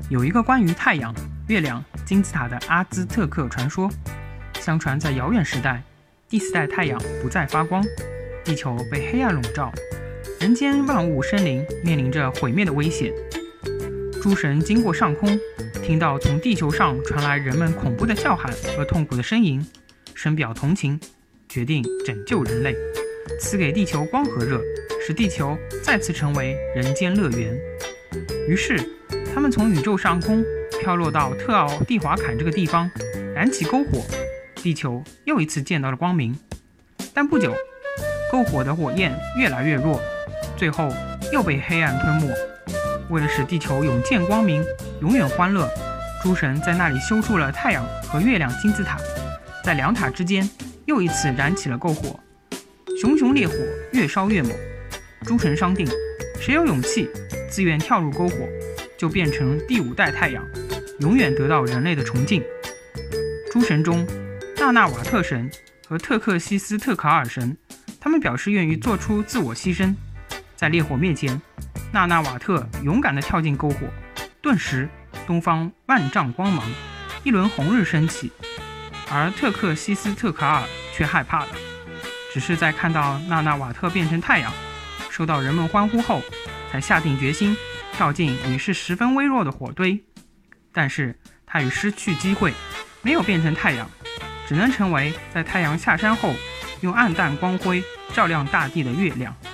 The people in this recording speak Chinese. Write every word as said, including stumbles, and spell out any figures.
有一个关于太阳、月亮、金字塔的阿兹特克传说。相传在遥远时代，第四代太阳不再发光，地球被黑暗笼罩，人间万物生灵面临着毁灭的危险。诸神经过上空，听到从地球上传来人们恐怖的叫喊和痛苦的呻吟，深表同情，决定拯救人类，赐给地球光和热，使地球再次成为人间乐园。于是他们从宇宙上空飘落到特奥蒂华坎这个地方，燃起篝火，地球又一次见到了光明。但不久，篝火的火焰越来越弱，最后又被黑暗吞没。为了使地球永见光明，永远欢乐，诸神在那里修筑了太阳和月亮金字塔，在两塔之间又一次燃起了篝火，熊熊烈火越烧越猛。诸神商定，谁有勇气自愿跳入篝火，就变成第五代太阳，永远得到人类的崇敬。诸神中，纳纳瓦特神和特克西斯特卡尔神，他们表示愿意做出自我牺牲。在烈火面前，纳纳瓦特勇敢地跳进篝火，顿时东方万丈光芒，一轮红日升起。而特克西斯特卡尔却害怕了，只是在看到纳纳瓦特变成太阳，受到人们欢呼后，才下定决心跳进已是十分微弱的火堆。但是他已失去机会，没有变成太阳，只能成为在太阳下山后用暗淡光辉照亮大地的月亮。